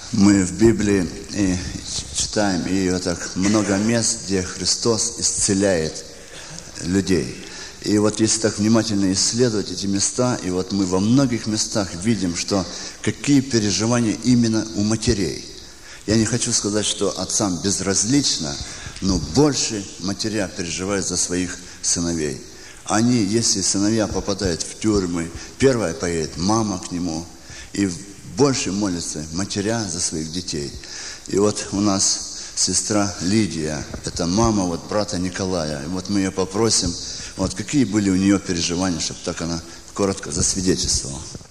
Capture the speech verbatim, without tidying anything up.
Мы в Библии и читаем, и вот так много мест, где Христос исцеляет людей. И вот если так внимательно исследовать эти места, и вот мы во многих местах видим, что какие переживания именно у матерей. Я не хочу сказать, что отцам безразлично, но больше матеря переживают за своих сыновей. Они, если сыновья попадают в тюрьмы, первая поедет мама к нему, и больше молятся матеря за своих детей. И вот у нас сестра Лидия, это мама вот брата Николая. И вот мы ее попросим, вот какие были у нее переживания, чтобы так она коротко засвидетельствовала.